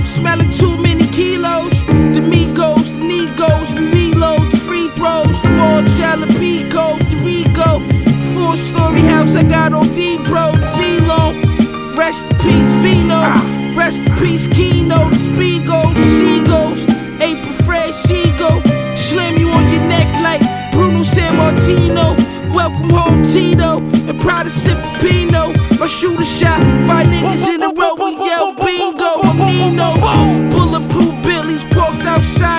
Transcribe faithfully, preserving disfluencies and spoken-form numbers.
smelling too many kilos. The Migos, the Negos, we reload the free throws. The more Jalapeno, the Rico. Four story house I got on V-Bro, the V-Loan. Rest in peace, Vino. Rest in peace, Keno. The Spiegel, the Seagulls. April Fred, Shego. Slam you on your neck like Bruno San Martino. Welcome home, Tito. And proud to sip a Pinot. My shooter shot, five niggas in a row, we yell bingo. I'm Nino. Bulletproof Billy's parked outside.